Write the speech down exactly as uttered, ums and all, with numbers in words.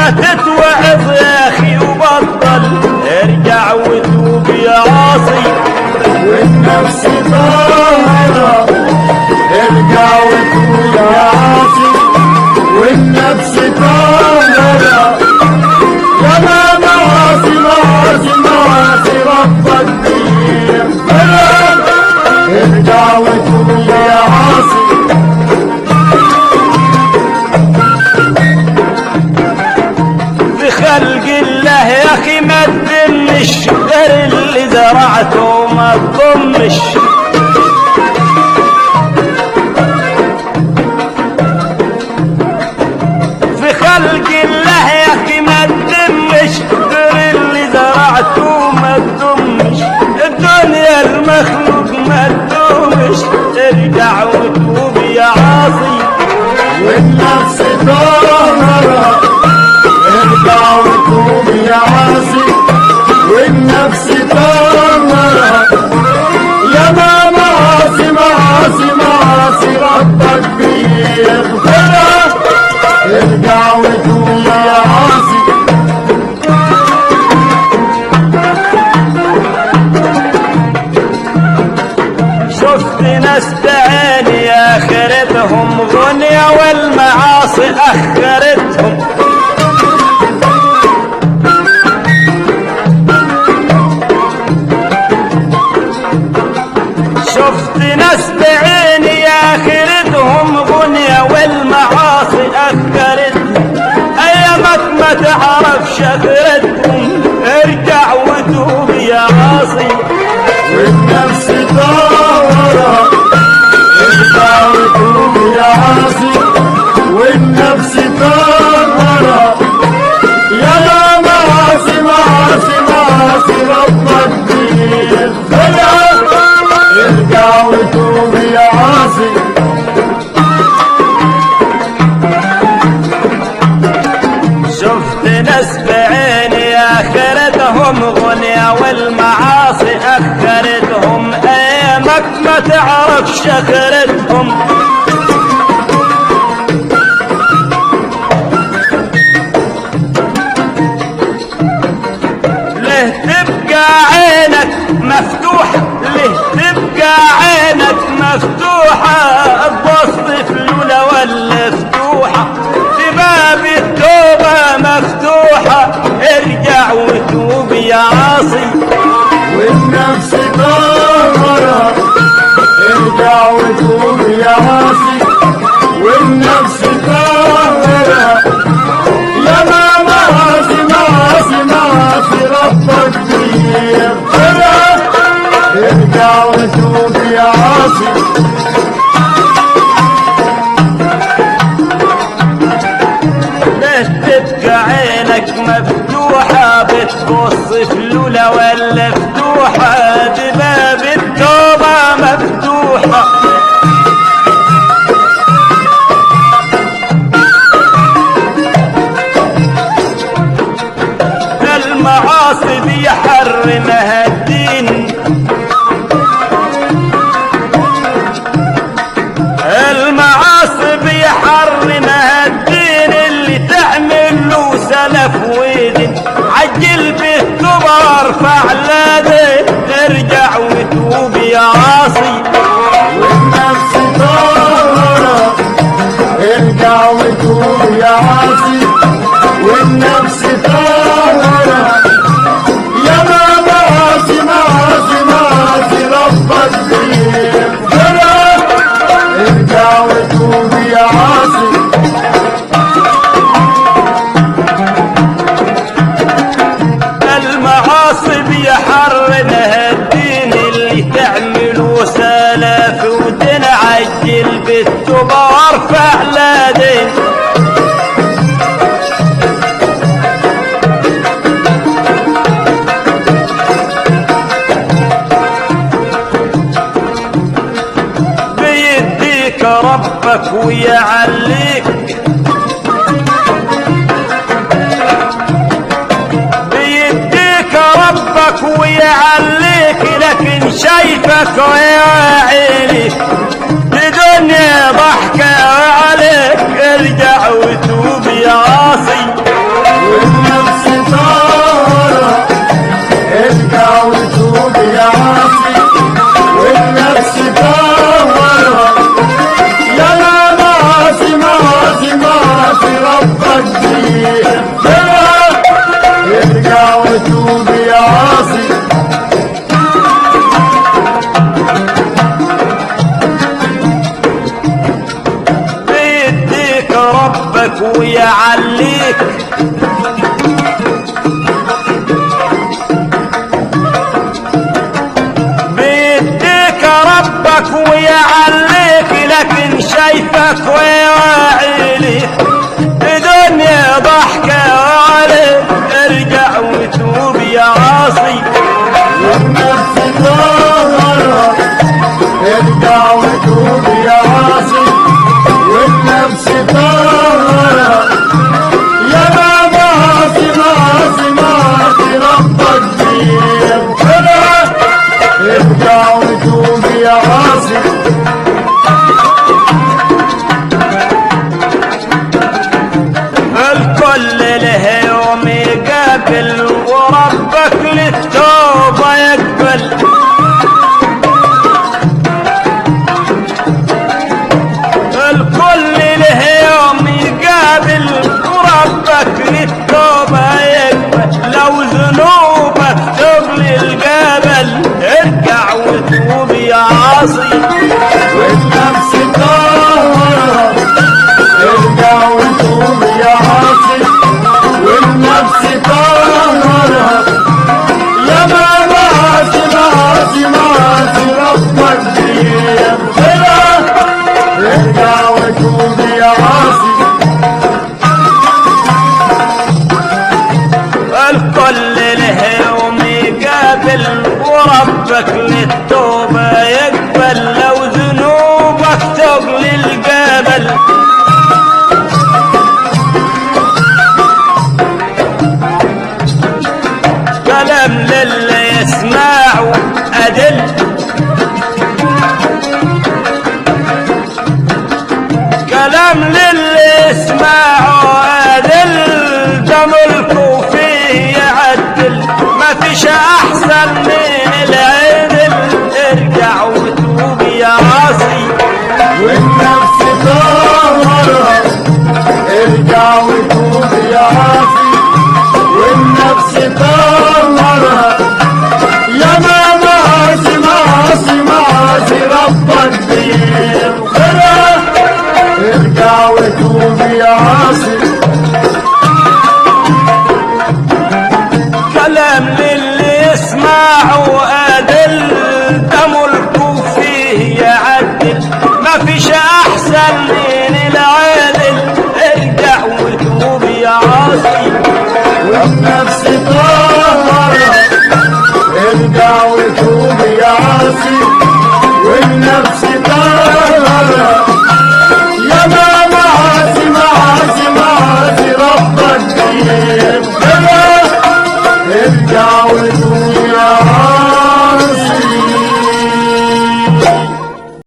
ما تتوعظ يا اخي وبطل، ارجع وتوب يا عاصي. والنفس طاهرة ارجع وتوب يا عاصي، والنفس طاهرة يا ما معاصي معاصي معاصي ربك بيغفرها، ارجع وتوب يا عاصي. في خلق الله يا اخي ما تدمش، غير اللي زرعته ما تضمش. في خلق الله يا اخي ما تدمش، غير اللي زرعته ما تضمش. الدنيا المخلوق ما تدومش، ارجع وتوب يا عاصي. والنفس طاهرة ارجع وتوب يا عاصي، والنفس طاهرة يا ما معاصي معاصي معاصي ربك بيغفرها، ارجع وتوب يا عاصي. شفت ناس بعيني اخرتهم غنية والمعاصي اخرتهم. شفت ناس بعيني اخرتهم غنية والمعاصي اخرتهم. ايامك ما تعرف شغلتهم، ارجع وتوب يا عاصي. والنفس طاهرة ارجع وتوب يا عاصي، والنفس طاهرة يا ما معاصي معاصي معاصي ربك بيغفرها، ارجع وتوب يا عاصي. شفت ناس بعيني اخرتهم غنية والمعاصي اخرتهم. ايامك ما تعرف شكرتهم. ليه تبقى عينك مفتوحة، ليه تبقى عينك مفتوحة، تبص فلولة ولا فتوحة، في باب التوبة مفتوحة، ارجع وتوب يا عاصي. والنفس طاهرة ارجع وتوب يا عاصي، والنفس طاهرة يا ما معاصي معاصي معاصي ربك بيغفرها، ارجع وتوب يا عاصي. تبقى عينك مفتوحة، بتبص فلولة ولا فتوحة، باب التوبة مفتوحة. المعاصي بيحرمها الدين، المعاصي بيحرمها الدين، اللي تعمل له سلف ودين، عجل بالتوبة وارفع لدين، ارجع وتوب يا عاصي. والنفس طاهرة ارجع وتوب يا عاصي، والنفس طاهرة يا ما معاصي معاصي معاصي ربك بيغفرها، ارجع وتوب يا عاصي. المعاصي بيحرمها الدين، اللي تعمله سلف ودين، عجل بالتوبة وارفع لدين. بيديك ربك ويعليك، بيديك ربك ويعليك، لكن شايفك ويعينك، الدنيا ضحكة عليك، ارجع وتوب يا عاصي. ويعليك بيديك ربك ويعليك لكن شايفك ويواعيليك الدنيا ضحكة عليك ارجع وتوب يا عاصي والنفس طهرة ارجع وتوب يا عاصي والنفس طهرة يا ما معاصي معاصي معاصي ربك بيغفرها ارجع وتوب يا عاصي الكل له يوم يقابل وربك للتوبة يقبل الكل له يوم يقابل وربك للتوبة يقبل لو ذنوبك تغلي الجبل ارجع وتوب يا عاصي والنفس طهرة ارجع وتوب يا عاصي والنفس طهرة يا ما معاصي معاصي معاصي ربك بيغفرها ارجع وتوب يا عاصي الكل له يوم يقابل وربك للتوبة يقبل لو ذنوبك تغلي الجبل كلام للي يسمعه أدل كلام للي يسمعه أدل ده ملكه فيه يعدل ما فيش أحسن من العدل ارجع وتوب يا عاصي والنفس طهرة ارجع وتوب يا عاصي والنفس طهرة يا ما معاصي معاصي معاصي ربك بيغفرها ارجع وتوب يا عاصي كلام للي يسمعه أدل ده ملكه فيه يعدل ما فيش أحسن من العدل ارجع وتوب يا عاصي والنفس طهرة ارجع وتوب يا عاصي